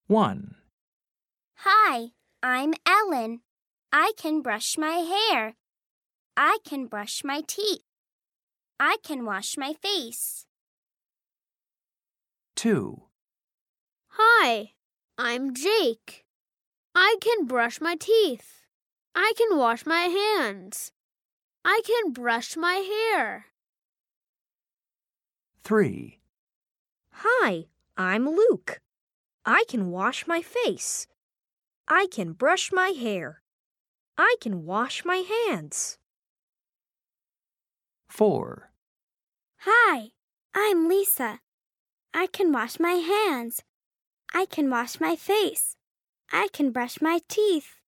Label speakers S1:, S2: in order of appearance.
S1: 1,
S2: Hi, I'm Ellen. I can brush my hair. I can brush my teeth. I can wash my face.
S1: 2,
S3: Hi, I'm Jake. I can brush my teeth. I can wash my hands. I can brush my hair.
S1: 3,
S4: Hi, I'm Luke. I can wash my face. I can brush my hair. I can wash my hands.
S1: 4,
S2: Hi, I'm Lisa. I can wash my hands. I can wash my face. I can brush my teeth.